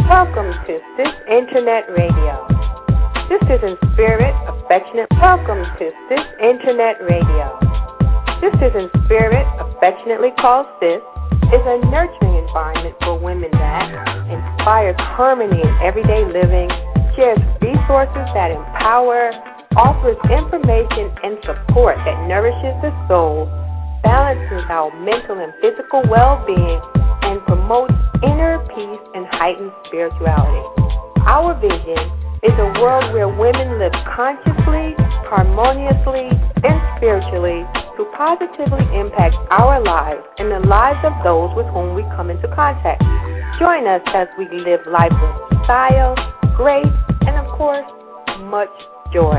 Welcome to Sis Internet Radio. Sisters in Spirit, affectionate. Welcome to Sis Internet Radio. Sisters in Spirit, affectionately called Sis, is a nurturing environment for women that inspires harmony in everyday living, shares resources that empower, offers information and support that nourishes the soul, balances our mental and physical well-being, and promotes inner peace and heightened spirituality. Our vision is a world where women live consciously, harmoniously, and spiritually to positively impact our lives and the lives of those with whom we come into contact. Join us as we live life with style, grace, and of course, much joy.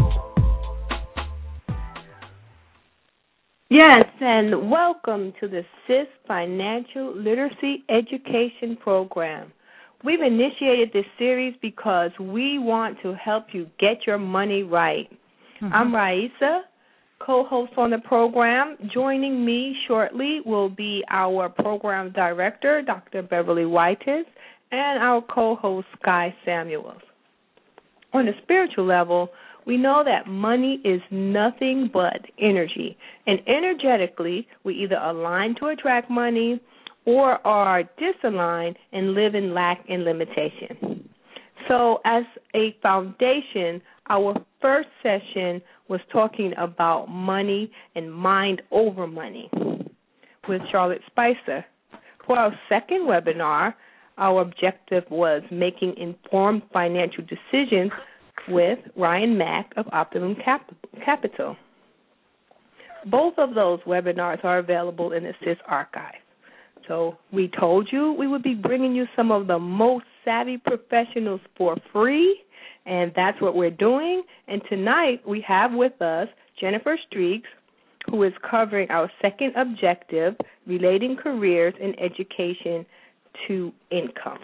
Yes, and welcome to the SIS Financial Literacy Education Program. We've initiated this series because we want to help you get your money right. I'm Raisa, co-host on the program. Joining me shortly will be our program director, Dr. Beverly Whitis, and our co-host, Sky Samuels. On a spiritual level, we know that money is nothing but energy, and energetically, we either align to attract money or are disaligned and live in lack and limitation. So as a foundation, our first session was talking about money and mind over money with Charlotte Spicer. For our second webinar, our objective was making informed financial decisions with Ryan Mack of Optimum Capital. Both of those webinars are available in the SIS archive. So we told you we would be bringing you some of the most savvy professionals for free, and that's what we're doing. And tonight we have with us Jennifer Streaks, who is covering our second objective, relating careers and education to income.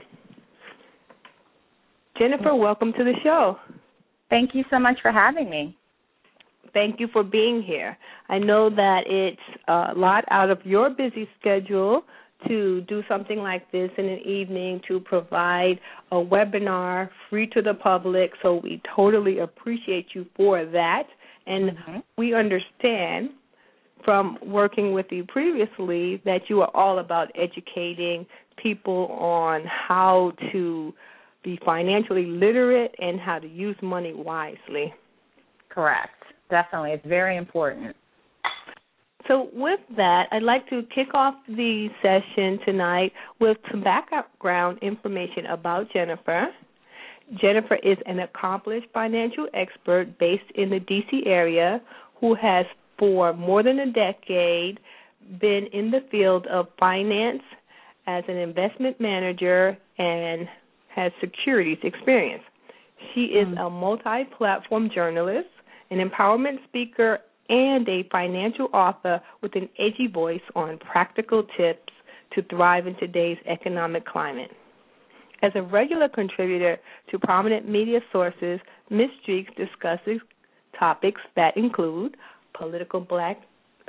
Jennifer, welcome to the show. Thank you so much for having me. Thank you for being here. I know that it's a lot out of your busy schedule to do something like this in an evening, to provide a webinar free to the public, so we totally appreciate you for that. And we understand from working with you previously that you are all about educating people on how to be financially literate and how to use money wisely. Correct. Definitely. It's very important. So with that, I'd like to kick off the session tonight with some background information about Jennifer. Jennifer is an accomplished financial expert based in the D.C. area who has for more than a decade been in the field of finance as an investment manager and has securities experience. She is a multi-platform journalist, an empowerment speaker, and a financial author with an edgy voice on practical tips to thrive in today's economic climate. As a regular contributor to prominent media sources, Ms. Streaks discusses topics that include political backlash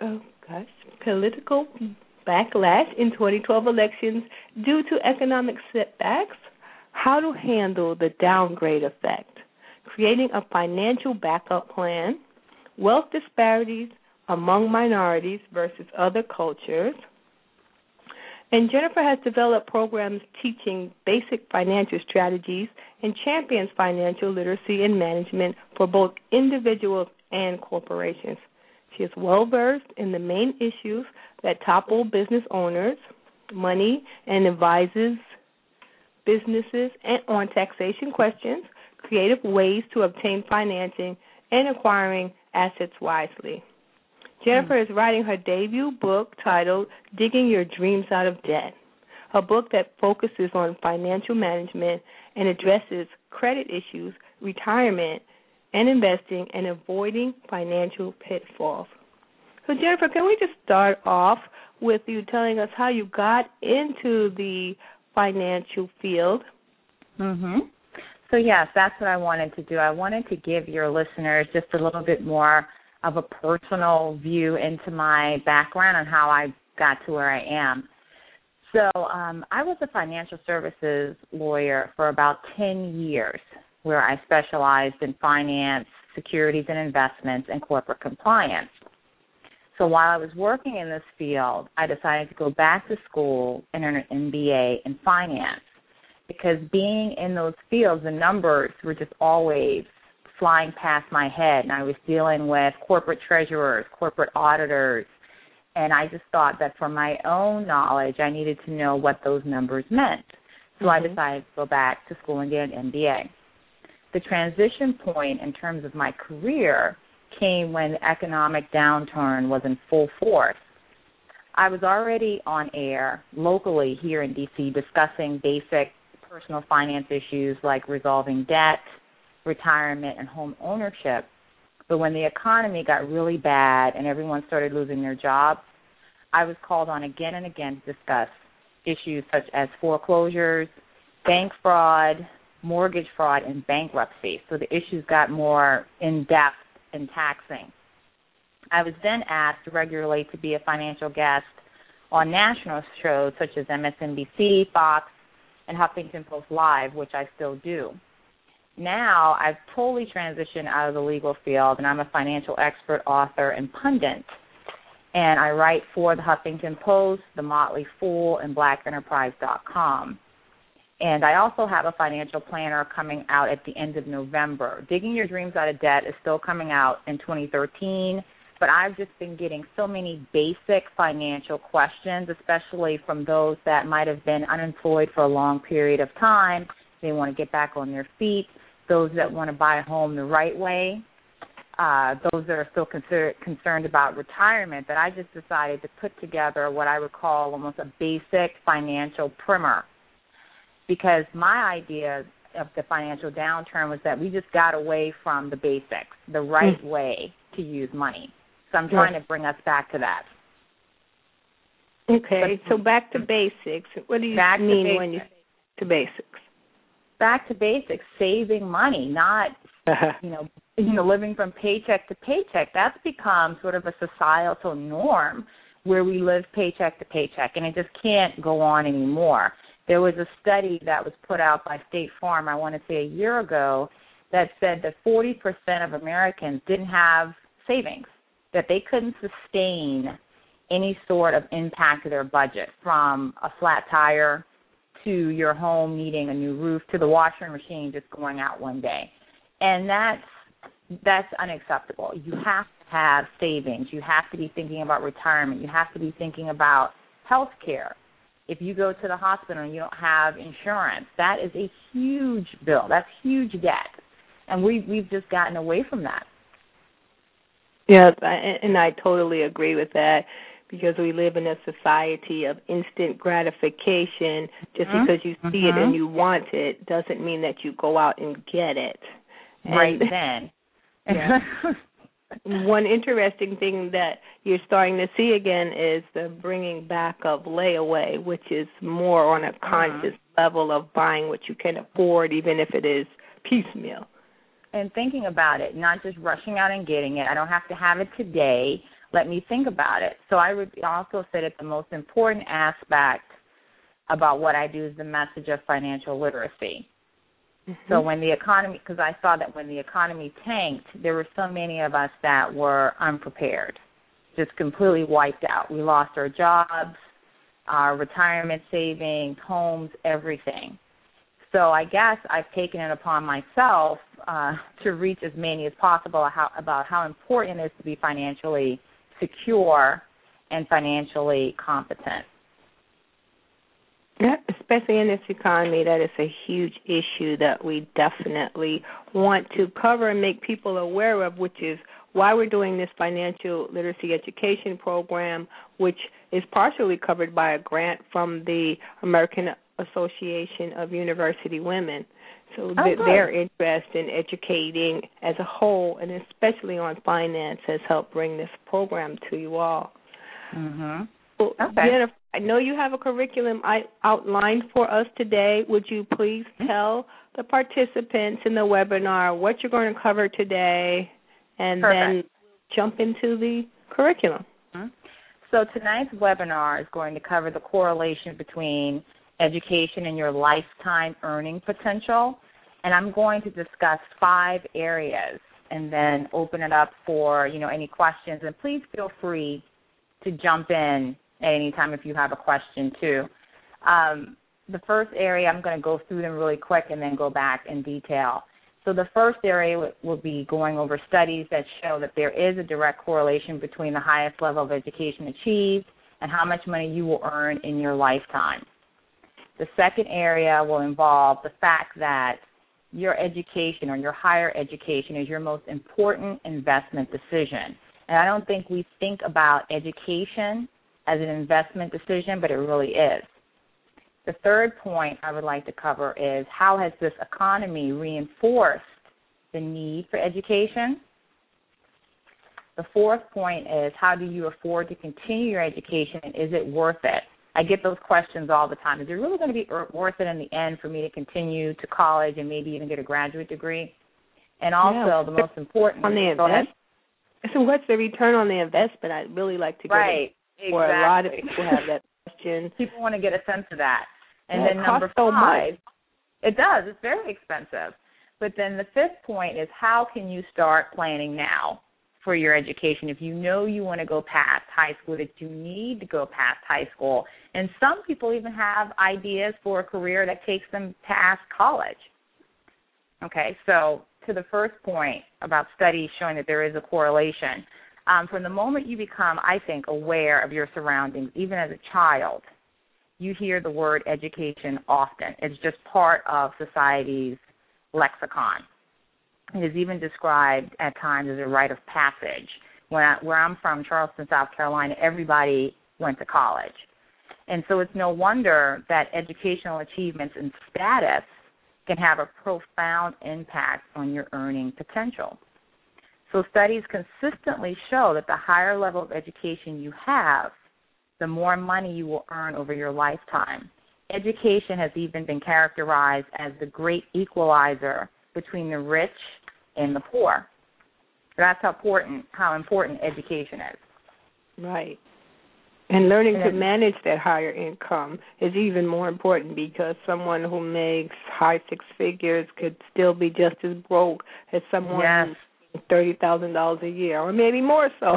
in 2012 elections due to economic setbacks, how to handle the downgrade effect, creating a financial backup plan, wealth disparities among minorities versus other cultures. And Jennifer has developed programs teaching basic financial strategies and champions financial literacy and management for both individuals and corporations. She is well-versed in the main issues that topple business owners, money, and advises businesses and on taxation questions, creative ways to obtain financing, and acquiring assets wisely. Jennifer is writing her debut book titled Digging Your Dreams Out of Debt, a book that focuses on financial management and addresses credit issues, retirement, and investing, and avoiding financial pitfalls. So, Jennifer, can we just start off with you telling us how you got into the financial field? So, yes, that's what I wanted to do. I wanted to give your listeners just a little bit more of a personal view into my background and how I got to where I am. So I was a financial services lawyer for about 10 years, where I specialized in finance, securities and investments, and corporate compliance. So while I was working in this field, I decided to go back to school and earn an MBA in finance, because being in those fields, the numbers were just always flying past my head, and I was dealing with corporate treasurers, corporate auditors, and I just thought that for my own knowledge, I needed to know what those numbers meant. So I decided to go back to school and get an MBA. The transition point in terms of my career came when the economic downturn was in full force. I was already on air locally here in D.C. discussing basic personal finance issues like resolving debt, retirement, and home ownership. But when the economy got really bad and everyone started losing their jobs, I was called on again and again to discuss issues such as foreclosures, bank fraud, mortgage fraud, and bankruptcy. So the issues got more in-depth and taxing. I was then asked regularly to be a financial guest on national shows such as MSNBC, Fox, and Huffington Post Live, which I still do. Now I've totally transitioned out of the legal field, and I'm a financial expert, author, and pundit. And I write for the Huffington Post, The Motley Fool, and BlackEnterprise.com. And I also have a financial planner coming out at the end of November. Digging Your Dreams Out of Debt is still coming out in 2013, but I've just been getting so many basic financial questions, especially from those that might have been unemployed for a long period of time. They want to get back on their feet. Those that want to buy a home the right way. Those that are still concerned about retirement, that I just decided to put together what I would call almost a basic financial primer. Because my idea of the financial downturn was that we just got away from the basics, the right way to use money. So I'm trying to bring us back to that. Okay, so back to basics. What do you mean when you say to basics? Back to basics, saving money, not living from paycheck to paycheck. That's become sort of a societal norm where we live paycheck to paycheck, and it just can't go on anymore. There was a study that was put out by State Farm, I want to say a year ago, that said that 40% of Americans didn't have savings, that they couldn't sustain any sort of impact to their budget, from a flat tire to your home needing a new roof to the washing machine just going out one day. And that's unacceptable. You have to have savings. You have to be thinking about retirement. You have to be thinking about health care. If you go to the hospital and you don't have insurance, that is a huge bill. That's huge debt. And we've just gotten away from that. Yes, and I totally agree with that, because we live in a society of instant gratification. Just because you see it and you want it doesn't mean that you go out and get it. Right then. Yeah. One interesting thing that you're starting to see again is the bringing back of layaway, which is more on a conscious level of buying what you can afford, even if it is piecemeal. And thinking about it, not just rushing out and getting it. I don't have to have it today. Let me think about it. So I would also say that the most important aspect about what I do is the message of financial literacy. So when the economy, because I saw that when the economy tanked, there were so many of us that were unprepared, just completely wiped out. We lost our jobs, our retirement savings, homes, everything. So I guess I've taken it upon myself to reach as many as possible about how important it is to be financially secure and financially competent. Yeah, especially in this economy, that is a huge issue that we definitely want to cover and make people aware of, which is why we're doing this financial literacy education program, which is partially covered by a grant from the American Association of University Women. So their interest in educating as a whole, and especially on finance, has helped bring this program to you all. Well, Jennifer, I know you have a curriculum outlined for us today. Would you please tell the participants in the webinar what you're going to cover today, and then jump into the curriculum? So tonight's webinar is going to cover the correlation between education and your lifetime earning potential, and I'm going to discuss 5 areas and then open it up for, any questions. And please feel free to jump in at any time if you have a question too. The first area, I'm going to go through them really quick and then go back in detail. So the first area will be going over studies that show that there is a direct correlation between the highest level of education achieved and how much money you will earn in your lifetime. The second area will involve the fact that your education or your higher education is your most important investment decision. And I don't think we think about education as an investment decision, but it really is. The third point I would like to cover is how has this economy reinforced the need for education? The fourth point is how do you afford to continue your education and is it worth it? I get those questions all the time. Is it really going to be worth it in the end for me to continue to college and maybe even get a graduate degree? And also the most important. On the investment. So what's the return on the investment? I'd really like to get right. Exactly. Or a lot of people have that question. People want to get a sense of that. And yeah, then number 5, it does. It's very expensive. But then the fifth point is how can you start planning now for your education if you know you want to go past high school, that you need to go past high school. And some people even have ideas for a career that takes them past college. Okay, so to the first point about studies showing that there is a correlation, from the moment you become, I think, aware of your surroundings, even as a child, you hear the word education often. It's just part of society's lexicon. It is even described at times as a rite of passage. Where I'm from, Charleston, South Carolina, everybody went to college. And so it's no wonder that educational achievements and status can have a profound impact on your earning potential. So studies consistently show that the higher level of education you have, the more money you will earn over your lifetime. Education has even been characterized as the great equalizer between the rich and the poor. That's how important education is. Right. And learning to manage that higher income is even more important because someone who makes high 6 figures could still be just as broke as someone who's $30,000 a year, or maybe more so.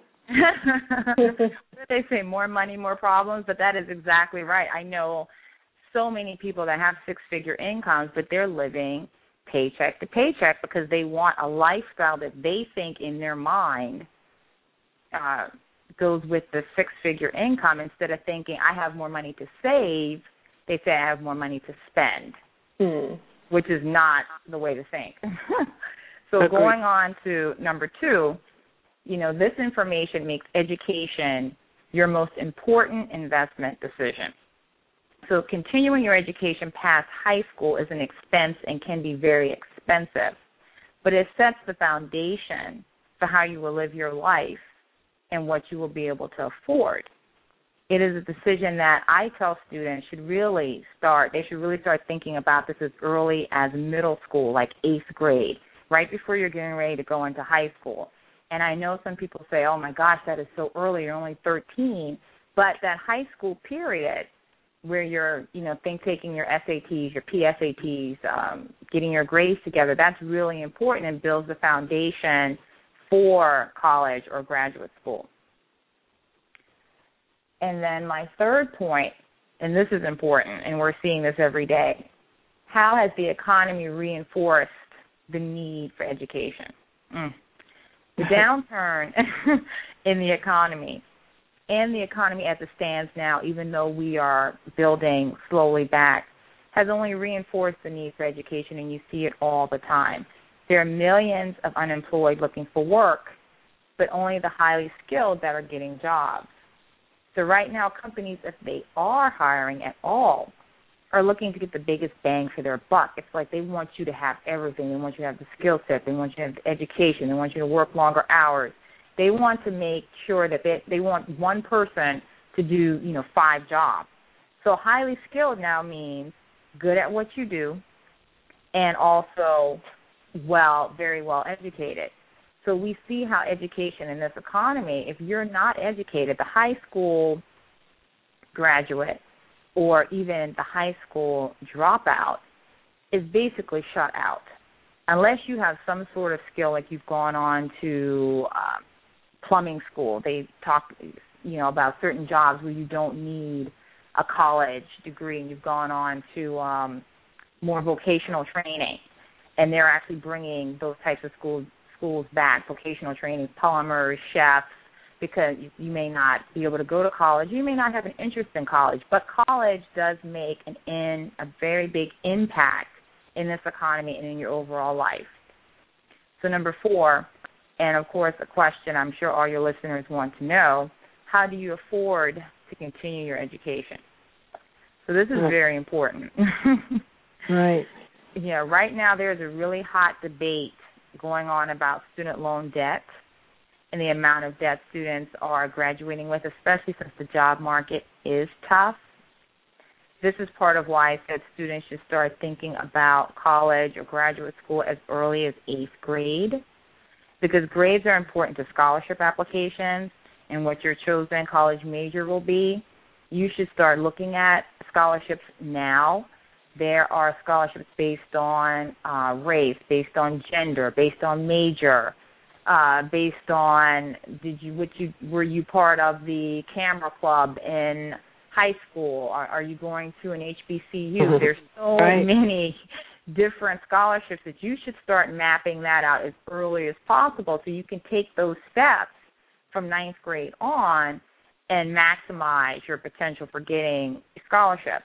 They say more money, more problems, but that is exactly right. I know so many people that have 6-figure incomes, but they're living paycheck to paycheck because they want a lifestyle that they think in their mind goes with the 6-figure income. Instead of thinking, I have more money to save, they say I have more money to spend, which is not the way to think. So Agreed. Going on to number 2, this information makes education your most important investment decision. So continuing your education past high school is an expense and can be very expensive, but it sets the foundation for how you will live your life and what you will be able to afford. It is a decision that I tell students should really start thinking about this as early as middle school, like 8th grade, right before you're getting ready to go into high school. And I know some people say, oh, my gosh, that is so early, you're only 13. But that high school period where you're, taking your SATs, your PSATs, getting your grades together, that's really important and builds the foundation for college or graduate school. And then my third point, and this is important, and we're seeing this every day, how has the economy reinforced the need for education? The downturn in the economy and the economy as it stands now, even though we are building slowly back, has only reinforced the need for education, and you see it all the time. There are millions of unemployed looking for work, but only the highly skilled that are getting jobs. So right now, companies, if they are hiring at all, are looking to get the biggest bang for their buck. It's like they want you to have everything. They want you to have the skill set. They want you to have the education. They want you to work longer hours. They want to make sure that they want one person to do, 5 jobs. So highly skilled now means good at what you do and also very well educated. So we see how education in this economy, if you're not educated, the high school graduate or even the high school dropout is basically shut out. Unless you have some sort of skill, like you've gone on to plumbing school. They talk, about certain jobs where you don't need a college degree, and you've gone on to more vocational training. And they're actually bringing those types of schools back, vocational training, plumbers, chefs, because you may not be able to go to college. You may not have an interest in college, but college does make a very big impact in this economy and in your overall life. So number 4, and of course a question I'm sure all your listeners want to know, how do you afford to continue your education? So this is very important. Right. Yeah, right now there's a really hot debate going on about student loan debt and the amount of debt students are graduating with, especially since the job market is tough. This is part of why I said students should start thinking about college or graduate school as early as 8th grade, because grades are important to scholarship applications and what your chosen college major will be. You should start looking at scholarships now. There are scholarships based on race, based on gender, based on major, based on were you part of the camera club in high school? Are you going to an HBCU? There's so many different scholarships that you should start mapping that out as early as possible so you can take those steps from 9th grade on and maximize your potential for getting scholarships.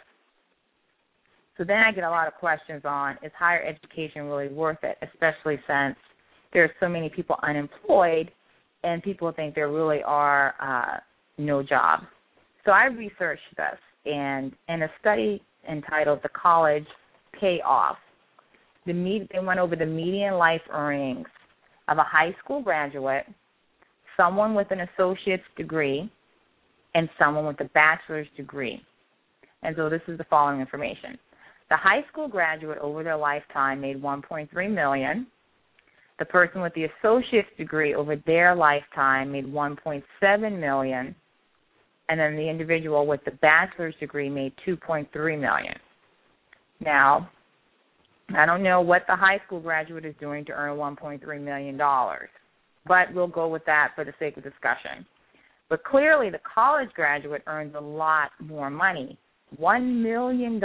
So then I get a lot of questions on, is higher education really worth it, especially since there are so many people unemployed and people think there really are no jobs. So I researched this, and in a study entitled The College Payoff, they went over the median life earnings of a high school graduate, someone with an associate's degree, and someone with a bachelor's degree. And so this is the following information. The high school graduate over their lifetime made $1.3 million. The person with the associate's degree over their lifetime made $1.7 million. And then the individual with the bachelor's degree made $2.3 million. Now, I don't know what the high school graduate is doing to earn $1.3 million, but we'll go with that for the sake of discussion. But clearly the college graduate earns a lot more money, $1 million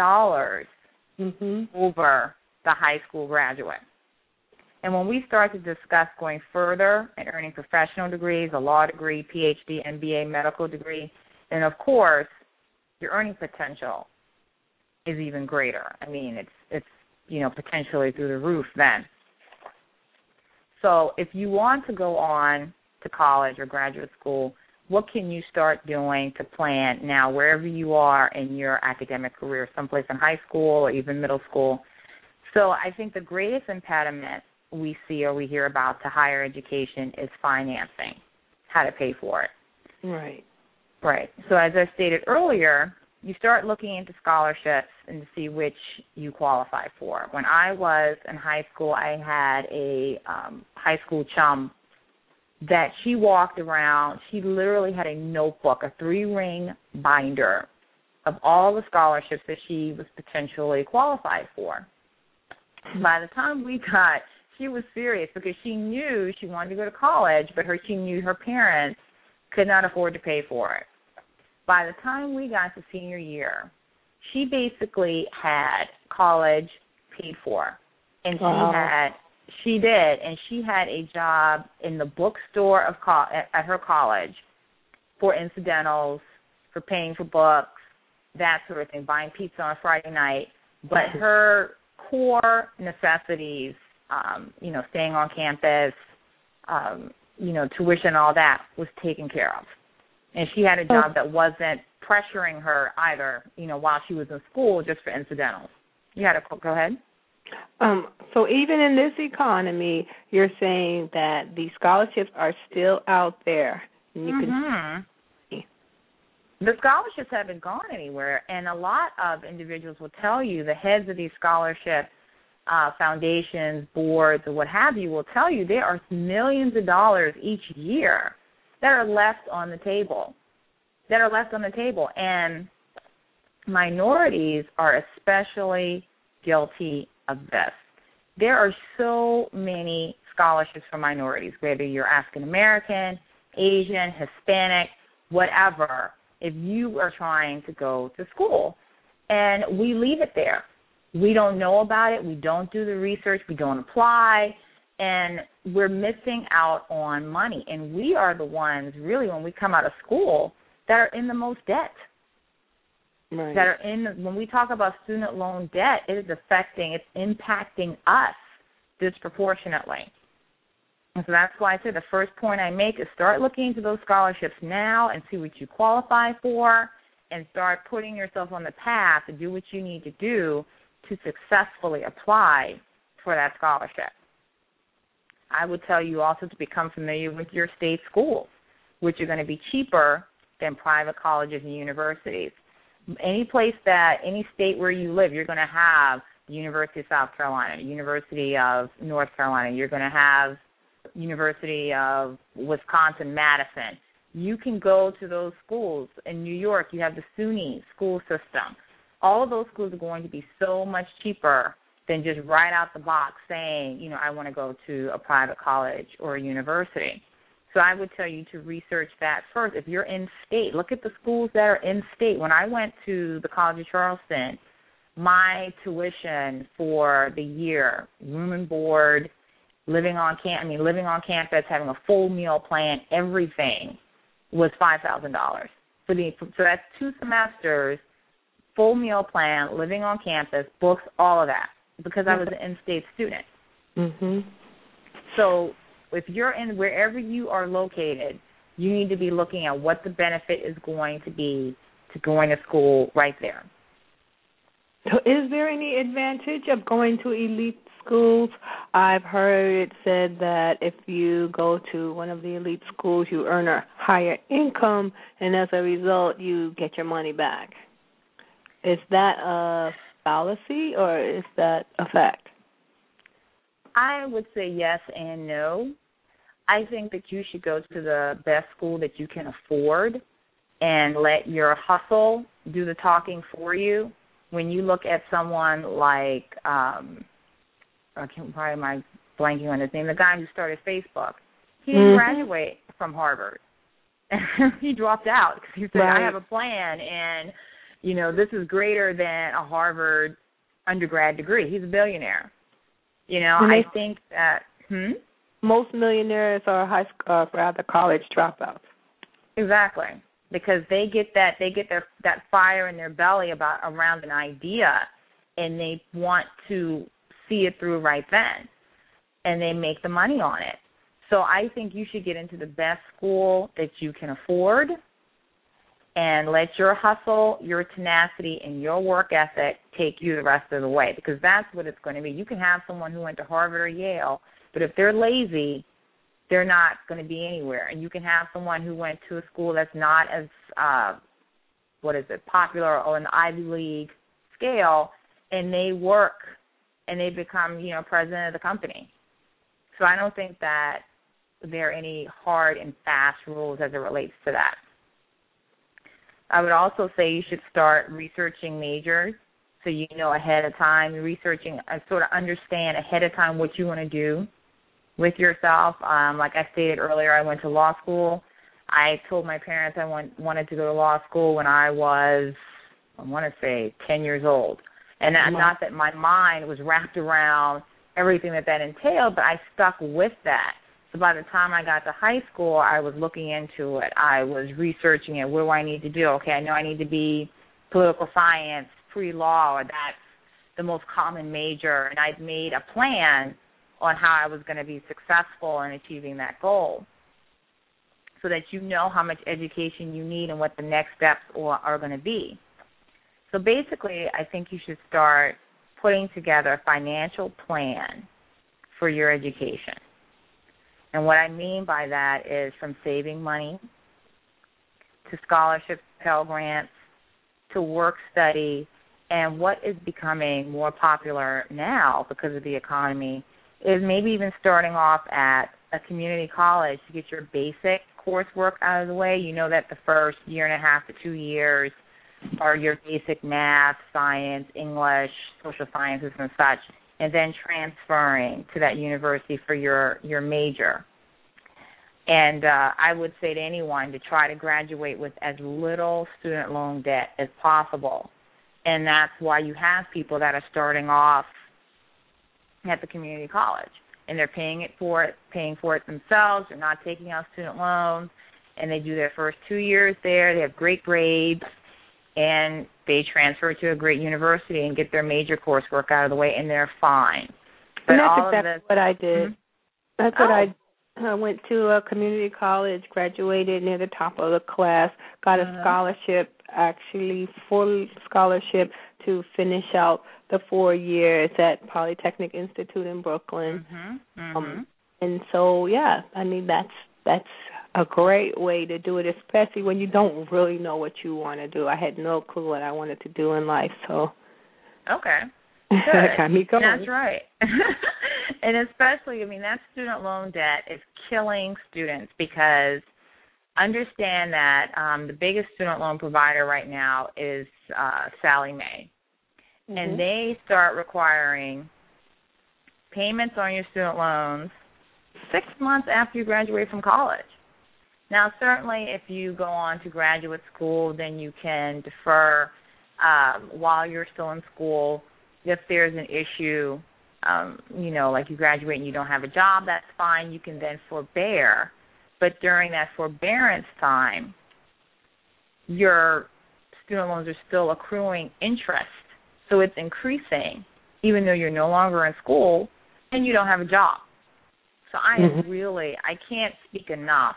over the high school graduate. And when we start to discuss going further and earning professional degrees, a law degree, PhD, MBA, medical degree, then of course your earning potential is even greater. I mean, it's potentially through the roof then. So if you want to go on to college or graduate school, what can you start doing to plan now wherever you are in your academic career, someplace in high school or even middle school? So I think the greatest impediment we see or we hear about to higher education is financing, how to pay for it. Right. Right. So as I stated earlier, you start looking into scholarships and to see which you qualify for. When I was in high school, I had a high school chum that she walked around. She literally had a notebook, a 3-ring binder of all the scholarships that she was potentially qualified for. By the time she was serious because she knew she wanted to go to college, but she knew her parents could not afford to pay for it. By the time we got to senior year, she basically had college paid for. And she did, and she had a job in the bookstore at her college for incidentals, for paying for books, that sort of thing, buying pizza on a Friday night. But her core necessities, staying on campus, tuition, all that was taken care of. And she had a job that wasn't pressuring her either, while she was in school just for incidentals. You had to go ahead. So even in this economy, you're saying that the scholarships are still out there. And you can The scholarships haven't gone anywhere, and a lot of individuals will tell you the heads of these scholarships foundations, boards, or what have you will tell you there are millions of dollars each year that are left on the table. And minorities are especially guilty of this. There are so many scholarships for minorities, whether you're African American, Asian, Hispanic, whatever, if you are trying to go to school. And we leave it there. We don't know about it. We don't do the research. We don't apply. And we're missing out on money. And we are the ones, really, when we come out of school, that are in the most debt. Right. When we talk about student loan debt, it's impacting us disproportionately. And so that's why I said the first point I make is start looking into those scholarships now and see what you qualify for and start putting yourself on the path to do what you need to do to successfully apply for that scholarship. I would tell you also to become familiar with your state schools, which are going to be cheaper than private colleges and universities. Any state where you live, you're going to have the University of South Carolina, University of North Carolina. You're going to have University of Wisconsin-Madison. You can go to those schools. In New York, you have the SUNY school system. All of those schools are going to be so much cheaper than just right out the box saying, I want to go to a private college or a university. So I would tell you to research that first. If you're in state, look at the schools that are in state. When I went to the College of Charleston, my tuition for the year, room and board, living on campus, having a full meal plan, everything was $5,000. So that's 2 semesters, full meal plan, living on campus, books, all of that, because I was an in-state student. Mm-hmm. So if you're in wherever you are located, you need to be looking at what the benefit is going to be to going to school right there. So is there any advantage of going to elite schools? I've heard it said that if you go to one of the elite schools, you earn a higher income, and as a result, you get your money back. Is that a fallacy, or is that a fact? I would say yes and no. I think that you should go to the best school that you can afford and let your hustle do the talking for you. When you look at someone like, why am I blanking on his name, the guy who started Facebook, he didn't graduate from Harvard. He dropped out because he said, right. I have a plan, and, this is greater than a Harvard undergrad degree. He's a billionaire. I think that, most millionaires are college dropouts. Exactly, because they get that fire in their belly around an idea, and they want to see it through right then, and they make the money on it. So I think you should get into the best school that you can afford, and let your hustle, your tenacity, and your work ethic take you the rest of the way, because that's what it's going to be. You can have someone who went to Harvard or Yale, but if they're lazy, they're not going to be anywhere. And you can have someone who went to a school that's not as, popular or an Ivy League scale, and they work and they become, president of the company. So I don't think that there are any hard and fast rules as it relates to that. I would also say you should start researching majors so you know ahead of time, sort of understand ahead of time what you want to do with yourself. Like I stated earlier, I went to law school. I told my parents I wanted to go to law school when I was, 10 years old. And not that my mind was wrapped around everything that entailed, but I stuck with that. So by the time I got to high school, I was looking into it. I was researching it. What do I need to do? Okay, I know I need to be political science, pre-law, or that's the most common major. And I'd made a plan on how I was going to be successful in achieving that goal so that you know how much education you need and what the next steps are going to be. So basically, I think you should start putting together a financial plan for your education. And what I mean by that is from saving money to scholarships, Pell Grants, to work study, And what is becoming more popular now because of the economy is maybe even starting off at a community college to get your basic coursework out of the way. You know that the first year and a half to 2 years are your basic math, science, English, social sciences, and such, and then transferring to that university for your major. And I would say to anyone to try to graduate with as little student loan debt as possible. And that's why you have people that are starting off at the community college, and they're paying for it themselves. They're not taking out student loans, and they do their first 2 years there. They have great grades, and they transfer to a great university and get their major coursework out of the way, and they're fine. But and that's all exactly of this, what I did. Mm-hmm. That's what I went to a community college, graduated near the top of the class, got a scholarship, actually full scholarship to finish out the 4 years at Polytechnic Institute in Brooklyn. And so, yeah, I mean, that's a great way to do it, especially when you don't really know what you want to do. I had no clue what I wanted to do in life, so. Okay. Good. Got me going. That's right. And especially, I mean, that student loan debt is killing students because understand that the biggest student loan provider right now is Sallie Mae. And they start requiring payments on your student loans 6 months after you graduate from college. Now, certainly if you go on to graduate school, then you can defer while you're still in school. If there's an issue, like you graduate and you don't have a job, that's fine. You can then forbear. But during that forbearance time, your student loans are still accruing interest. So it's increasing, even though you're no longer in school and you don't have a job. So I can't speak enough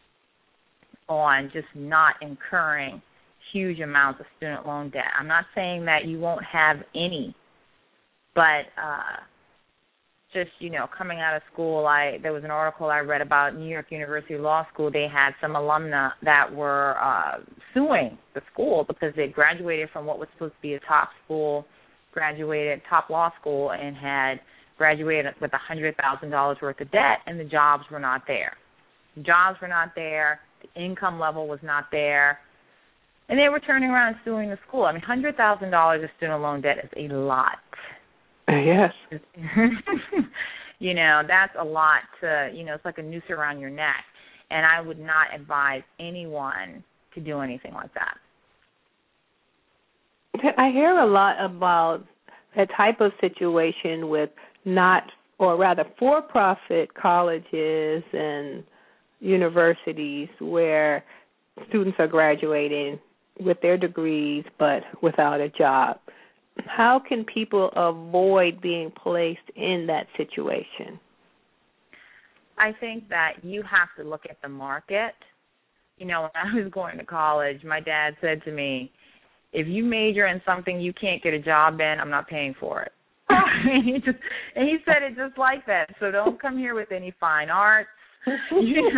on just not incurring huge amounts of student loan debt. I'm not saying that you won't have any, but just, coming out of school, there was an article I read about New York University Law School. They had some alumni that were suing the school because they graduated from what was supposed to be a top law school, and had graduated with $100,000 worth of debt, and the jobs were not there. The jobs were not there. The income level was not there. And they were turning around and suing the school. I mean, $100,000 of student loan debt is a lot. Yes. That's a lot to, it's like a noose around your neck. And I would not advise anyone to do anything like that. I hear a lot about that type of situation with for-profit colleges and universities where students are graduating with their degrees but without a job. How can people avoid being placed in that situation? I think that you have to look at the market. When I was going to college, my dad said to me, if you major in something you can't get a job in, I'm not paying for it. and he said it just like that. So don't come here with any fine arts, and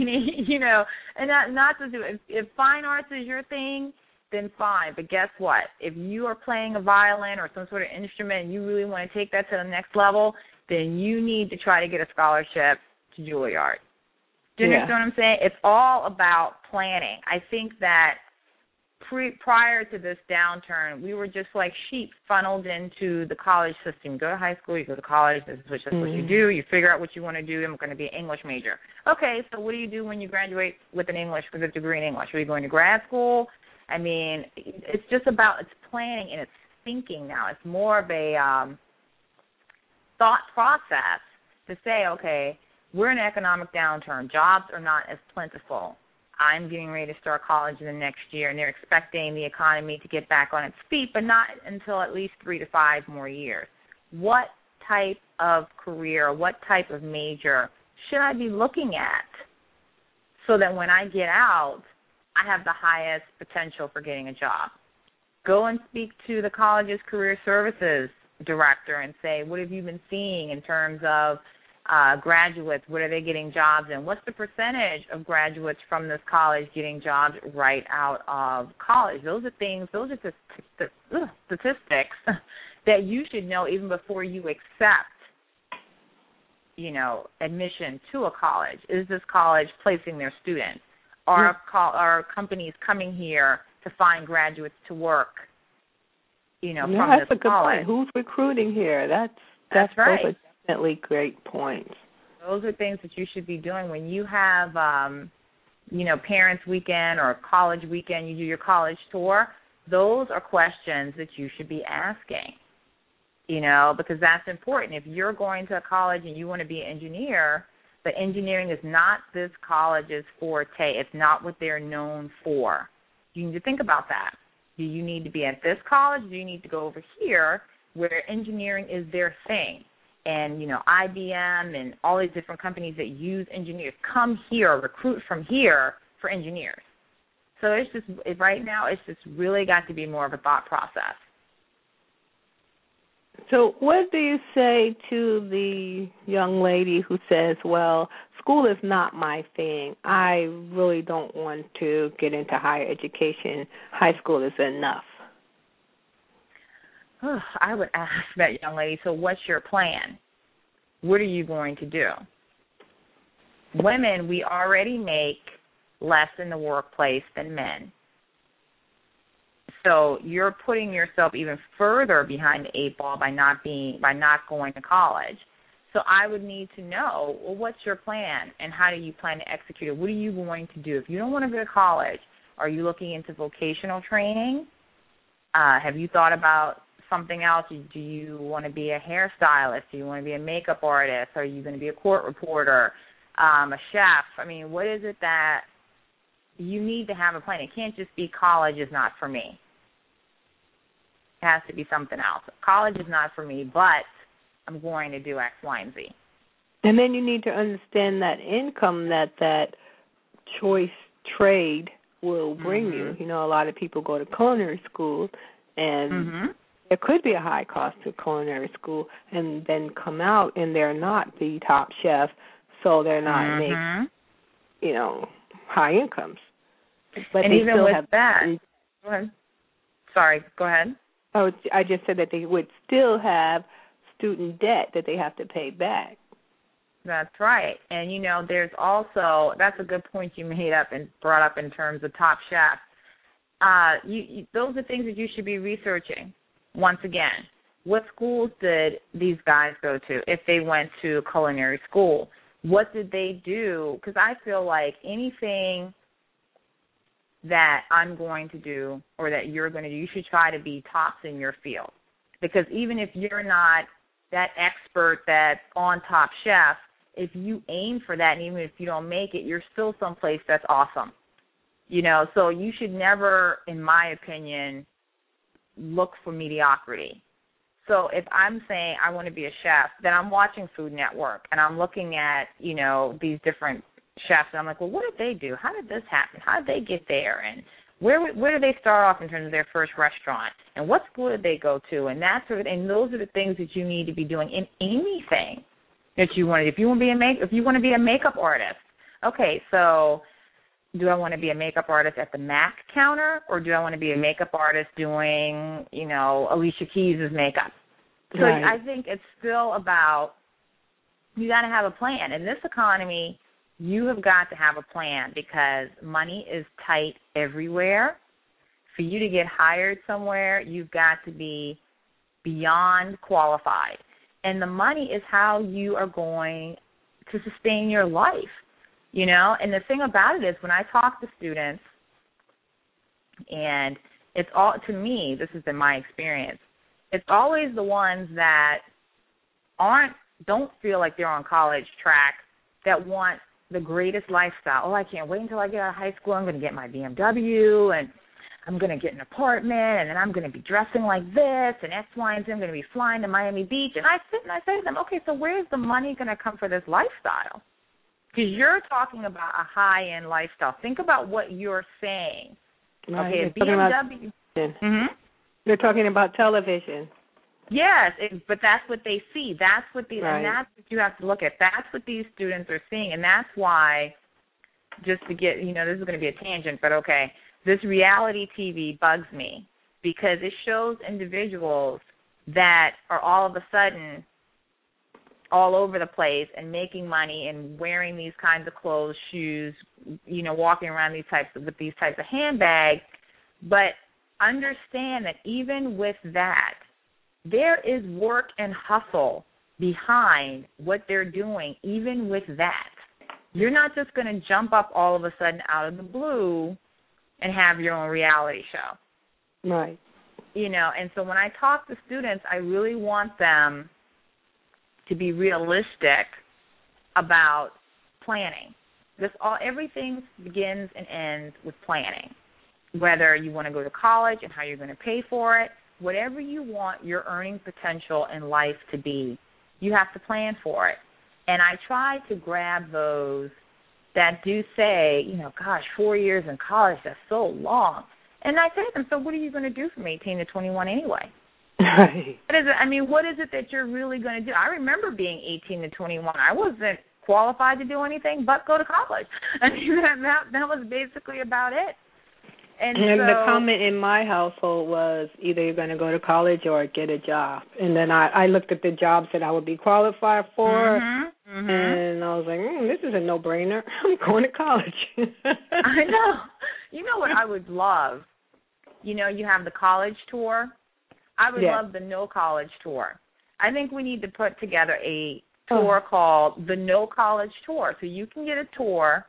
not to do it. If fine arts is your thing, then fine. But guess what? If you are playing a violin or some sort of instrument and you really want to take that to the next level, then you need to try to get a scholarship to Juilliard. Do you understand what I'm saying? It's all about planning. I think that prior to this downturn, we were just like sheep funneled into the college system. You go to high school, you go to college, this is what you do. You figure out what you want to do. I'm going to be an English major. Okay, so what do you do when you graduate with a degree in English? Are you going to grad school? I mean, it's just about it's planning and it's thinking now. It's more of a thought process to say, okay, we're in an economic downturn. Jobs are not as plentiful. I'm getting ready to start college in the next year, and they're expecting the economy to get back on its feet, but not until at least 3 to 5 more years. What type of career, what type of major should I be looking at so that when I get out, I have the highest potential for getting a job? Go and speak to the college's career services director and say, what have you been seeing in terms of graduates, what are they getting jobs in? What's the percentage of graduates from this college getting jobs right out of college? Those are statistics that you should know even before you accept, admission to a college. Is this college placing their students? Are companies coming here to find graduates to work, from this college? That's a good point. Who's recruiting here? That's right. Those are definitely great points. Those are things that you should be doing when you have, parents' weekend or college weekend, you do your college tour. Those are questions that you should be asking, because that's important. If you're going to college and you want to be an engineer, but engineering is not this college's forte. It's not what they're known for. You need to think about that. Do you need to be at this college? Do you need to go over here where engineering is their thing? And, IBM and all these different companies that use engineers come here, recruit from here for engineers. So right now, it's just really got to be more of a thought process. So what do you say to the young lady who says, well, school is not my thing. I really don't want to get into higher education. High school is enough. I would ask that young lady, so what's your plan? What are you going to do? Women, we already make less in the workplace than men. So you're putting yourself even further behind the eight ball by not going to college. So I would need to know, well, what's your plan and how do you plan to execute it? What are you going to do? If you don't want to go to college, are you looking into vocational training? Have you thought about something else? Do you want to be a hairstylist? Do you want to be a makeup artist? Are you going to be a court reporter, a chef? I mean, what is it that you need to have a plan? It can't just be college is not for me. It has to be something else. College is not for me, but I'm going to do X, Y, and Z. And then you need to understand that income that choice trade will bring you. A lot of people go to culinary school, and there could be a high cost to culinary school, and then come out and they're not the top chef, so they're not making, high incomes. But and they even still with have that, go ahead. Sorry, go ahead. Oh, I just said that they would still have student debt that they have to pay back. That's right. And, there's also, that's a good point you made up and brought up in terms of Top Chef. Those are things that you should be researching. Once again, what schools did these guys go to if they went to culinary school? What did they do? Because I feel like anything that I'm going to do or that you're going to do, you should try to be tops in your field. Because even if you're not that expert that's on Top Chef, if you aim for that and even if you don't make it, you're still someplace that's awesome. So you should never, in my opinion, look for mediocrity. So if I'm saying I want to be a chef, then I'm watching Food Network and I'm looking at, these different chefs, and I'm like, well, what did they do? How did this happen? How did they get there? And where did they start off in terms of their first restaurant? And what school did they go to? And and those are the things that you need to be doing in anything that you want to do. If you want to be a makeup artist, okay, so do I want to be a makeup artist at the MAC counter, or do I want to be a makeup artist doing, Alicia Keys' makeup? So right. I think it's still about, you got to have a plan. In this economy, you have got to have a plan because money is tight everywhere. For you to get hired somewhere, you've got to be beyond qualified. And the money is how you are going to sustain your life, And the thing about it is when I talk to students, and it's all, to me, this has been my experience, it's always the ones that don't feel like they're on college track that want the greatest lifestyle. Oh, I can't wait until I get out of high school. I'm going to get my BMW, and I'm going to get an apartment, and then I'm going to be dressing like this, and X, Y, and Z. I'm going to be flying to Miami Beach. And I sit and I say to them, okay, so where's the money going to come for this lifestyle? Because you're talking about a high-end lifestyle. Think about what you're saying. Right. Okay, a BMW. They're talking about television. Yes, but that's what they see. That's what right. and that's what you have to look at. That's what these students are seeing, and that's why, just to get, this is going to be a tangent, but okay, this reality TV bugs me because it shows individuals that are all of a sudden all over the place and making money and wearing these kinds of clothes, shoes, walking around with these types of handbags, but understand that even with that, there is work and hustle behind what they're doing, even with that. You're not just going to jump up all of a sudden out of the blue and have your own reality show. Right. And so when I talk to students, I really want them to be realistic about planning. Everything begins and ends with planning. Whether you want to go to college and how you're going to pay for it, whatever you want your earning potential in life to be, you have to plan for it. And I try to grab those that do say, 4 years in college, that's so long. And I say to them, so what are you going to do from 18 to 21 anyway? Right. What is it that you're really going to do? I remember being 18 to 21. I wasn't qualified to do anything but go to college. That was basically about it. And so, the comment in my household was either you're going to go to college or get a job. And then I looked at the jobs that I would be qualified for, and I was like, this is a no-brainer. I'm going to college. I know. You know what I would love? You have the college tour. I would love the no college tour. I think we need to put together a tour called the No College Tour. So you can get a tour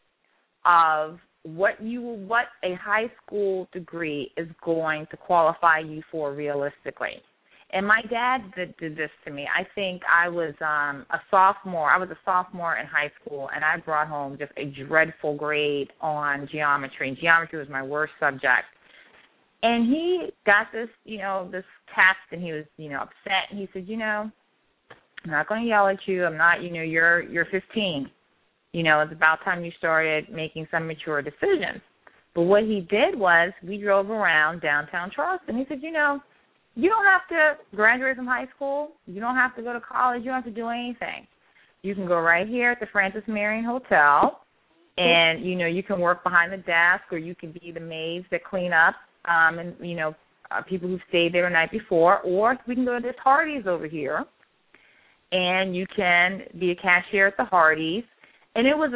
of what a high school degree is going to qualify you for realistically. And my dad did this to me. I think I was a sophomore. I was a sophomore in high school, and I brought home just a dreadful grade on geometry. And geometry was my worst subject. And he got this, this test, and he was, upset. And he said, I'm not going to yell at you. I'm not, you're 15. It's about time you started making some mature decisions. But what he did was we drove around downtown Charleston. He said, you don't have to graduate from high school. You don't have to go to college. You don't have to do anything. You can go right here at the Francis Marion Hotel, and, you can work behind the desk, or you can be the maids that clean up, and, people who stayed there the night before, or we can go to this Hardee's over here, and you can be a cashier at the Hardee's. And it was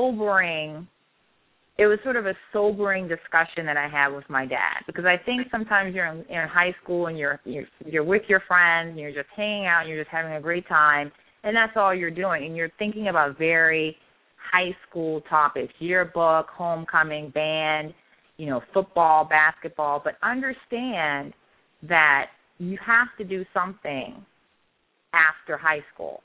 sort of a sobering discussion that I had with my dad, because I think sometimes you're in high school and you're with your friends and you're just hanging out and you're just having a great time, and that's all you're doing, and you're thinking about very high school topics, yearbook, homecoming, band, football, basketball, but understand that you have to do something after high school.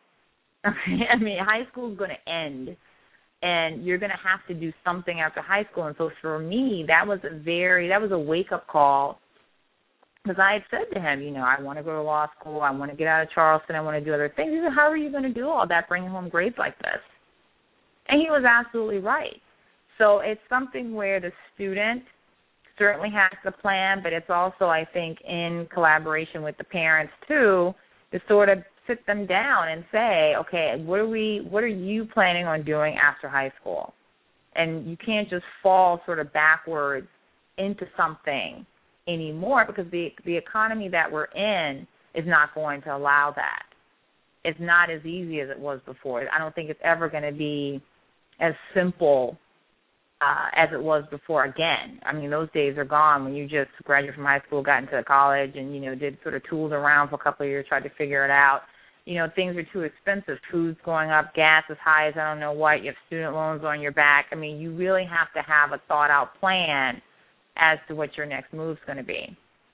High school is going to end, and you're going to have to do something after high school. And so for me, that was a wake-up call, because I had said to him, I want to go to law school, I want to get out of Charleston, I want to do other things. He said, how are you going to do all that, bringing home grades like this? And he was absolutely right. So it's something where the student certainly has to plan, but it's also, I think, in collaboration with the parents, too, to sort of sit them down and say, okay, what are you planning on doing after high school? And you can't just fall sort of backwards into something anymore, because the economy that we're in is not going to allow that. It's not as easy as it was before. I don't think it's ever going to be as simple as it was before again. Those days are gone when you just graduated from high school, got into college, and, did sort of tooled around for a couple of years, tried to figure it out. Things are too expensive. Food's going up, gas is high as I don't know what, you have student loans on your back. You really have to have a thought-out plan as to what your next move's going to be.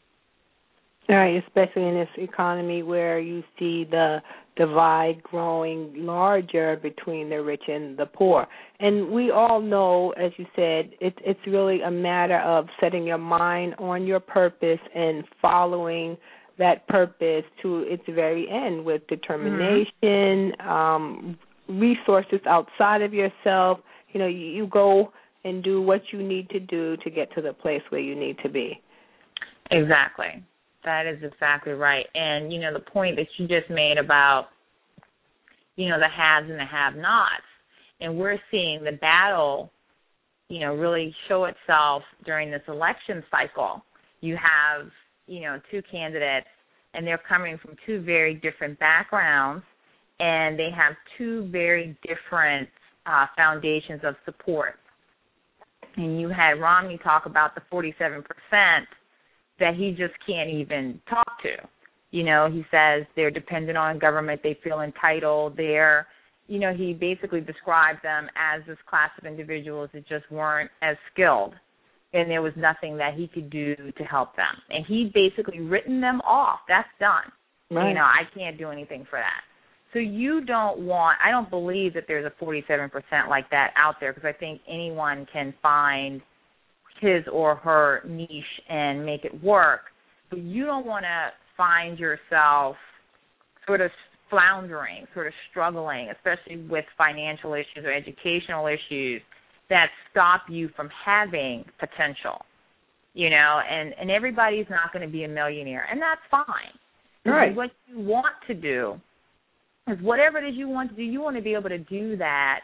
Right, especially in this economy where you see the divide growing larger between the rich and the poor. And we all know, as you said, it's really a matter of setting your mind on your purpose and following that purpose to its very end with determination, resources outside of yourself. You go and do what you need to do to get to the place where you need to be. Exactly. That is exactly right. And, the point that you just made about, the haves and the have-nots, and we're seeing the battle, really show itself during this election cycle. You have, two candidates, and they're coming from two very different backgrounds, and they have two very different foundations of support. And you had Romney talk about the 47% that he just can't even talk to. He says they're dependent on government, they feel entitled, he basically described them as this class of individuals that just weren't as skilled, and there was nothing that he could do to help them. And he basically written them off. That's done. Right. I can't do anything for that. So I don't believe that there's a 47% like that out there, because I think anyone can find his or her niche and make it work. But you don't want to find yourself sort of floundering, sort of struggling, especially with financial issues or educational issues that stop you from having potential, and everybody's not going to be a millionaire, and that's fine. Right. What you want to do is whatever it is you want to do, you want to be able to do that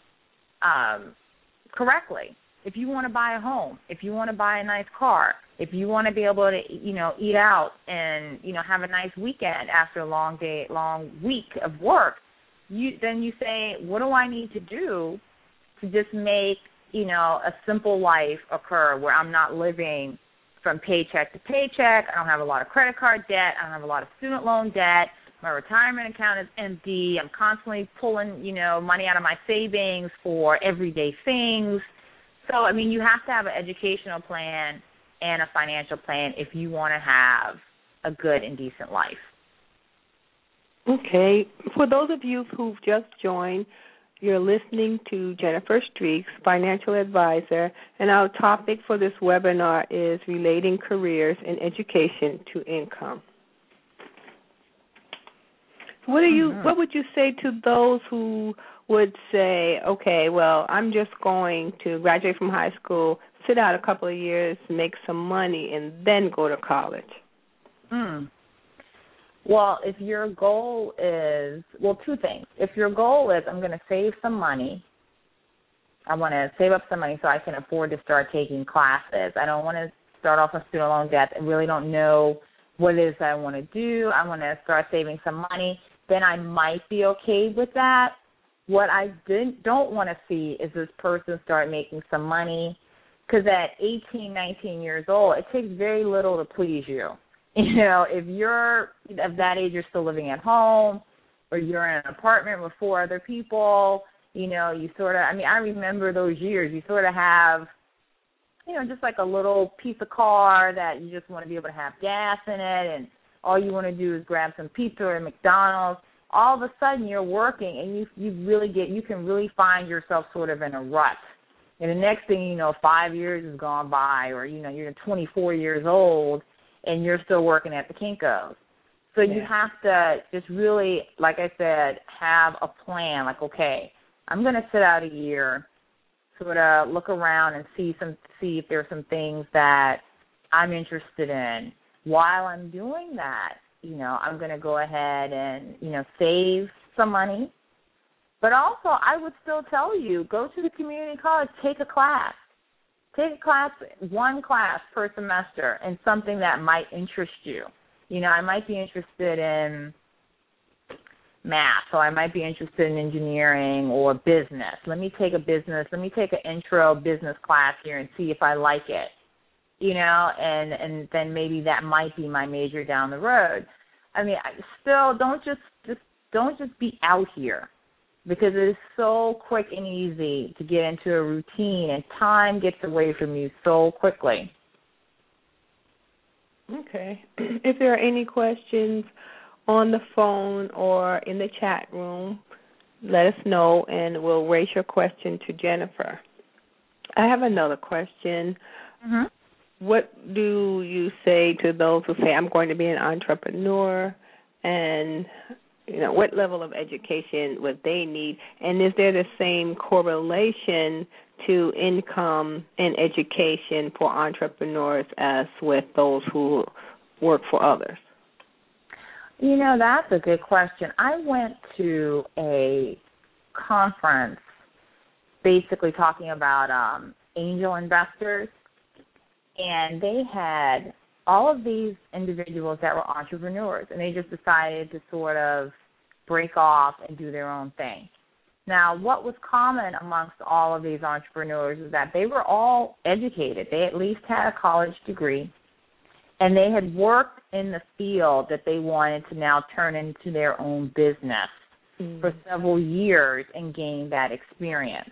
correctly. If you want to buy a home, if you want to buy a nice car, if you want to be able to, eat out and, have a nice weekend after a long week of work, then you say, what do I need to do to just make, a simple life occur where I'm not living from paycheck to paycheck, I don't have a lot of credit card debt, I don't have a lot of student loan debt, my retirement account is empty, I'm constantly pulling, money out of my savings for everyday things. So, you have to have an educational plan and a financial plan if you want to have a good and decent life. Okay. For those of you who've just joined, you're listening to Jennifer Streaks, financial advisor, and our topic for this webinar is relating careers and education to income. What would you say to those who would say, okay, well, I'm just going to graduate from high school, sit out a couple of years, make some money, and then go to college? Well, if your goal is, two things. If your goal is, I'm going to save some money, I want to save up some money so I can afford to start taking classes. I don't want to start off with student loan debt. I really don't know what it is that I want to do. I want to start saving some money. Then I might be okay with that. What I don't want to see is this person start making some money, because at 18, 19 years old, it takes very little to please you. If you're of that age, you're still living at home, or you're in an apartment with 4 other people, you sort of, I remember those years, you sort of have, just like a little piece of car that you just want to be able to have gas in it, and all you want to do is grab some pizza or McDonald's. All of a sudden you're working, and you can really find yourself sort of in a rut. And the next thing you know, 5 years has gone by, or, you're 24 years old, and you're still working at the Kinko's. So you have to just really, like I said, have a plan. Like, okay, I'm going to sit out a year, sort of look around and see if there's some things that I'm interested in. While I'm doing that, I'm going to go ahead and, save some money. But also, I would still tell you, go to the community college, take a class. Take a class, one class per semester, in something that might interest you. I might be interested in math, or I might be interested in engineering or business. Let me take an intro business class here and see if I like it. And then maybe that might be my major down the road. Still, don't just be out here, because it is so quick and easy to get into a routine, and time gets away from you so quickly. Okay. If there are any questions on the phone or in the chat room, let us know, and we'll raise your question to Jennifer. I have another question. Mm-hmm. What do you say to those who say, I'm going to be an entrepreneur, and what level of education would they need? And is there the same correlation to income and education for entrepreneurs as with those who work for others? You know, that's a good question. I went to a conference basically talking about angel investors, and they had all of these individuals that were entrepreneurs, and they just decided to sort of break off and do their own thing. Now, what was common amongst all of these entrepreneurs is that they were all educated. They at least had a college degree, and they had worked in the field that they wanted to now turn into their own business for several years and gain that experience.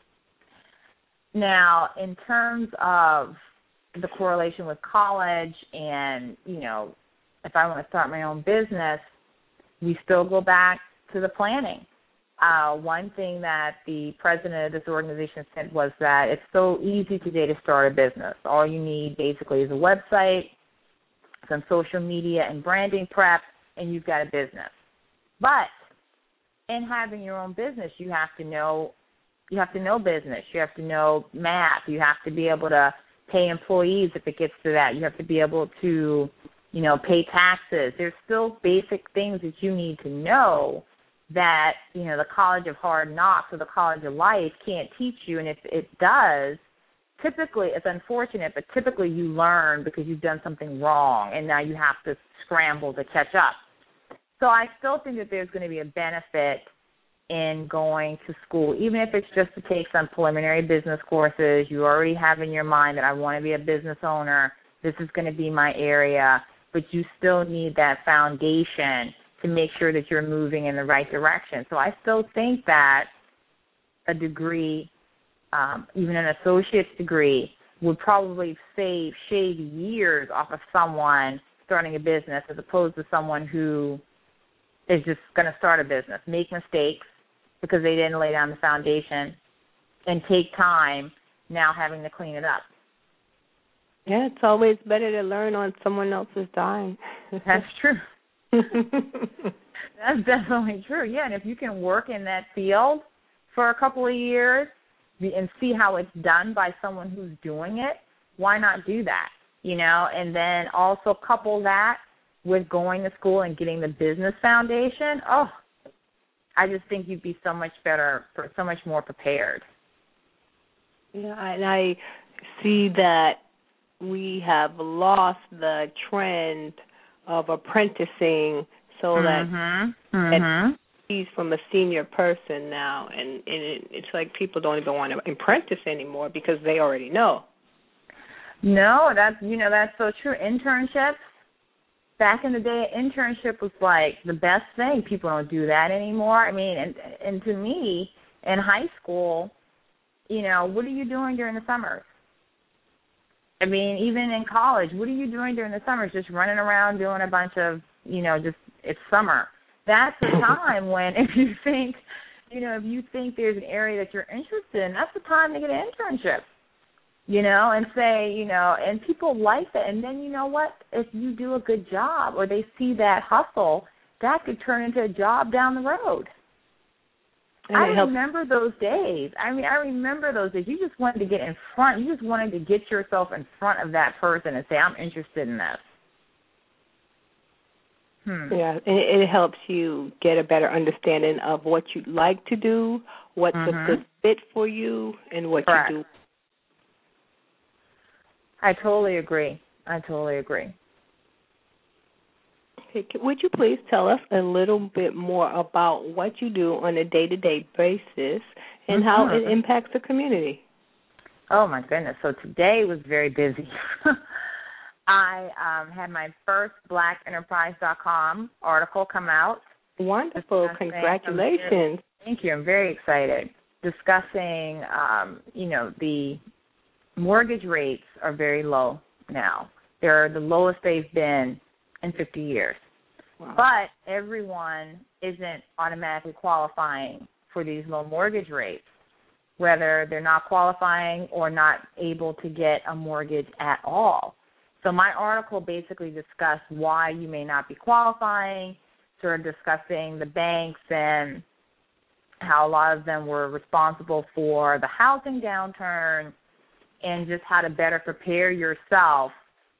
Now, in terms of the correlation with college and, you know, if I want to start my own business, we still go back to the planning. One thing that the president of this organization said was that it's so easy today to start a business. All you need basically is a website, some social media and branding prep, and you've got a business. But in having your own business, you have to know business. You have to know math. You have to be able to pay employees if it gets to that. You have to be able to, you know, pay taxes. There's still basic things that you need to know that, you know, the College of Hard Knocks or the College of Life can't teach you. And if it does, typically, it's unfortunate, but typically you learn because you've done something wrong, and now you have to scramble to catch up. So I still think that there's going to be a benefit in going to school, even if it's just to take some preliminary business courses. You already have in your mind that I want to be a business owner. This is going to be my area, but you still need that foundation to make sure that you're moving in the right direction. So I still think that a degree, even an associate's degree, would probably shave years off of someone starting a business as opposed to someone who is just going to start a business, make mistakes because they didn't lay down the foundation, and take time now having to clean it up. Yeah, it's always better to learn on someone else's dime. That's true. That's definitely true. Yeah, and if you can work in that field for a couple of years and see how it's done by someone who's doing it, why not do that? You know, and then also couple that with going to school and getting the business foundation. Oh, I just think you'd be so much better, so much more prepared. Yeah, and I see that we have lost the trend of apprenticing, so that he's from a senior person now, and it's like people don't even want to apprentice anymore because they already know. No, that's so true. Internships, back in the day, internship was like the best thing. People don't do that anymore. I mean, and to me, in high school, you know, what are you doing during the summers? I mean, even in college, what are you doing during the summers? Just running around doing a bunch of, you know, just it's summer. That's the time when if you think there's an area that you're interested in, that's the time to get an internship, you know, and say, you know, and people like that. And then you know what? If you do a good job or they see that hustle, that could turn into a job down the road. I remember those days. I mean, I remember those days. You just wanted to get in front. You just wanted to get yourself in front of that person and say, I'm interested in this. Yeah, and it helps you get a better understanding of what you'd like to do, what's a good fit for you, and what Correct. you do. I totally agree. Okay, would you please tell us a little bit more about what you do on a day-to-day basis and how it impacts the community? Oh, my goodness. So today was very busy. I had my first BlackEnterprise.com article come out. Wonderful. Congratulations. Thank you. I'm very excited. Discussing, you know, the mortgage rates are very low now. They're the lowest they've been in 50 years. Wow. But everyone isn't automatically qualifying for these low mortgage rates, whether they're not qualifying or not able to get a mortgage at all. So my article basically discussed why you may not be qualifying, sort of discussing the banks and how a lot of them were responsible for the housing downturn and just how to better prepare yourself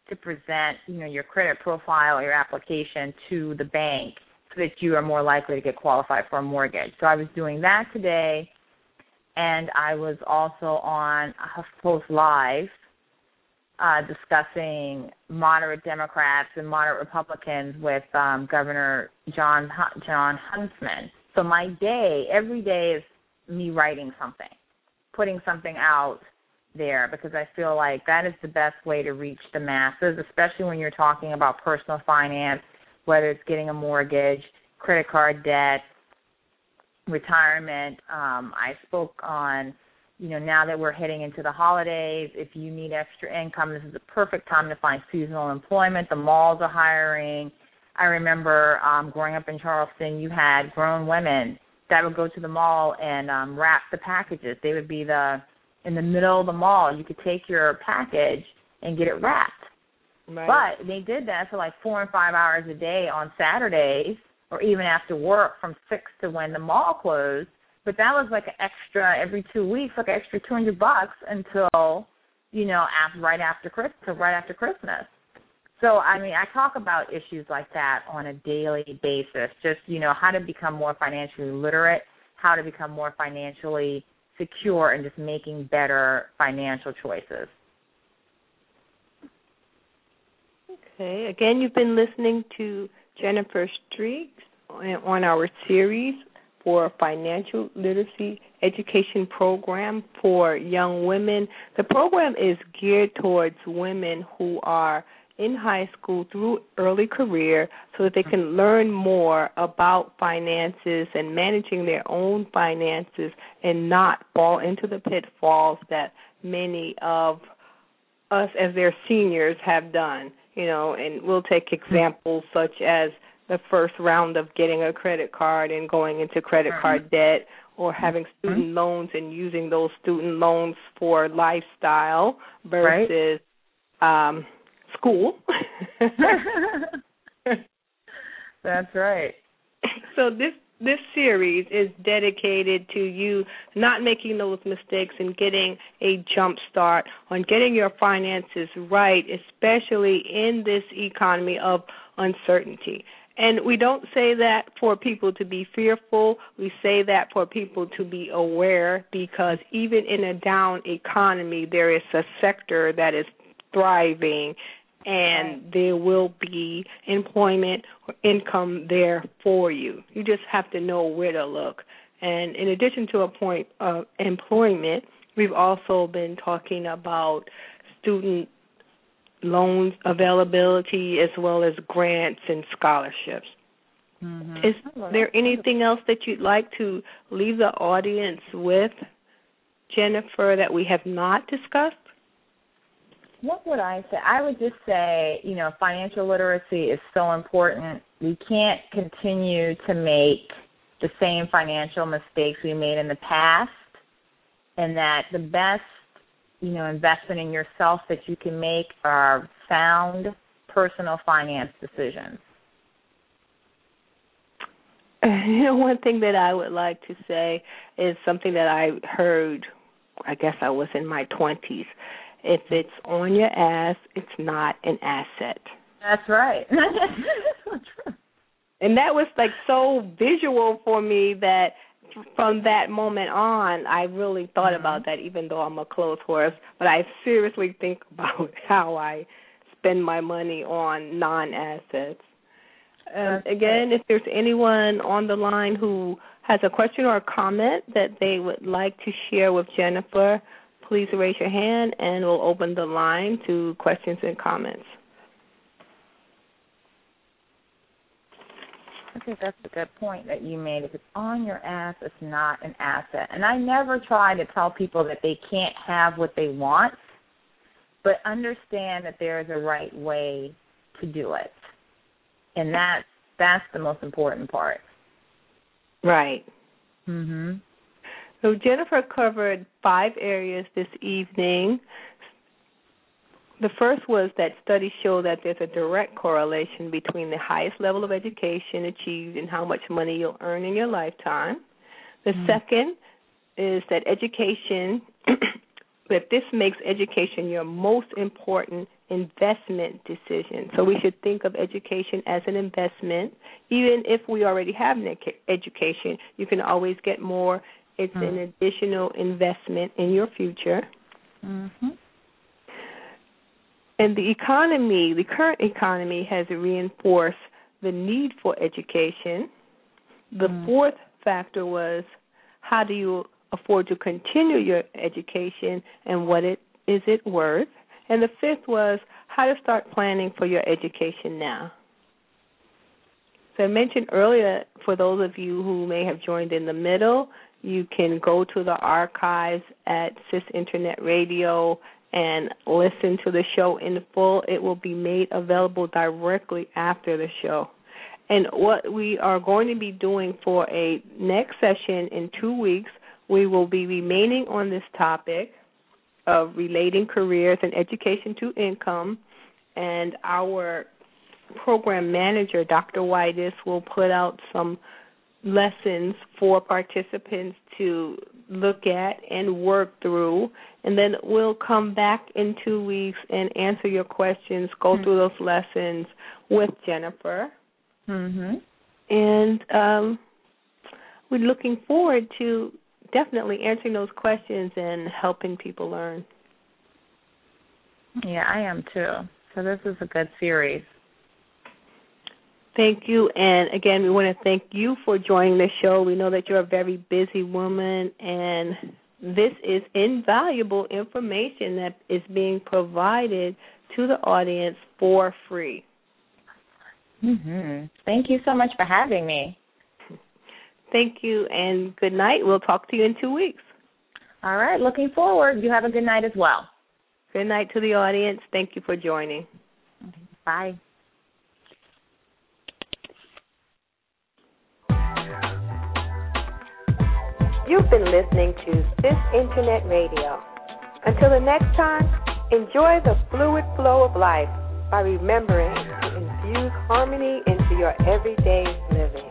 to present, your credit profile or your application to the bank so that you are more likely to get qualified for a mortgage. So I was doing that today, and I was also on HuffPost Live discussing moderate Democrats and moderate Republicans with Governor John Huntsman. So my day, every day is me writing something, putting something out there, because I feel like that is the best way to reach the masses, especially when you're talking about personal finance, whether it's getting a mortgage, credit card debt, retirement. I spoke on, now that we're heading into the holidays, if you need extra income, this is the perfect time to find seasonal employment. The malls are hiring. I remember growing up in Charleston, you had grown women that would go to the mall and wrap the packages. They would be in the middle of the mall. You could take your package and get it wrapped. Right. But they did that for like 4 and 5 hours a day on Saturdays, or even after work from 6 to when the mall closed. But that was like an extra every 2 weeks, like an extra $200 until, right after Christmas. So, I talk about issues like that on a daily basis, just, how to become more financially literate, how to become more financially secure, and just making better financial choices. Okay. Again, you've been listening to Jennifer Streaks on our series for Financial Literacy Education Program for young women. The program is geared towards women who are in high school through early career so that they can learn more about finances and managing their own finances and not fall into the pitfalls that many of us as their seniors have done. And we'll take examples such as the first round of getting a credit card and going into credit card debt, or having student loans and using those student loans for lifestyle versus school. That's right. So this series is dedicated to you not making those mistakes and getting a jump start on getting your finances right, especially in this economy of uncertainty. And we don't say that for people to be fearful. We say that for people to be aware, because even in a down economy, there is a sector that is thriving, and there will be employment or income there for you. You just have to know where to look. And in addition to a point of employment, we've also been talking about student loans availability as well as grants and scholarships. Mm-hmm. Is there anything else that you'd like to leave the audience with, Jennifer, that we have not discussed? What would I say? I would just say, financial literacy is so important. We can't continue to make the same financial mistakes we made in the past, and that the best, investment in yourself that you can make are sound personal finance decisions. One thing that I would like to say is something that I heard, I guess I was in my 20s. If it's on your ass, it's not an asset. That's right. And that was like so visual for me that from that moment on, I really thought about that, even though I'm a clothes horse. But I seriously think about how I spend my money on non-assets. Again, if there's anyone on the line who has a question or a comment that they would like to share with Jennifer, please raise your hand and we'll open the line to questions and comments. I think that's a good point that you made. If it's on your ass, it's not an asset. And I never try to tell people that they can't have what they want, but understand that there is a right way to do it. And that's the most important part. Right. Mm-hmm. So Jennifer covered 5 areas this evening. The first was that studies show that there's a direct correlation between the highest level of education achieved and how much money you'll earn in your lifetime. The second is that education, that this makes education your most important investment decision. So we should think of education as an investment. Even if we already have an education, you can always get more. It's an additional investment in your future. Mm-hmm. And the economy, the current economy, has reinforced the need for education. The fourth factor was, how do you afford to continue your education, and what is it worth? And the fifth was, how to start planning for your education now. So I mentioned earlier, for those of you who may have joined in the middle, you can go to the archives at CIS Internet Radio and listen to the show in full. It will be made available directly after the show. And what we are going to be doing for a next session in 2 weeks, we will be remaining on this topic of relating careers and education to income, and our program manager, Dr. Whitus, will put out some lessons for participants to look at and work through, and then we'll come back in 2 weeks and answer your questions, go through those lessons with Jennifer. Mm-hmm. And we're looking forward to definitely answering those questions and helping people learn. Yeah, I am too. So this is a good series. Thank you. And, again, we want to thank you for joining the show. We know that you're a very busy woman, and this is invaluable information that is being provided to the audience for free. Mm-hmm. Thank you so much for having me. Thank you, and good night. We'll talk to you in 2 weeks. All right. Looking forward. You have a good night as well. Good night to the audience. Thank you for joining. Bye. You've been listening to CIS Internet Radio. Until the next time, enjoy the fluid flow of life by remembering to infuse harmony into your everyday living.